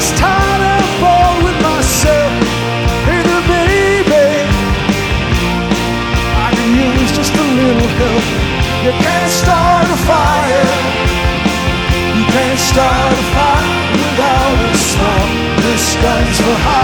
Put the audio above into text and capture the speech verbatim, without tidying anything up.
just tired and bored with myself. Hey there, baby, I can use just a little help. You can't start a fire. You can't start a fire without a spark. This gun's for hire.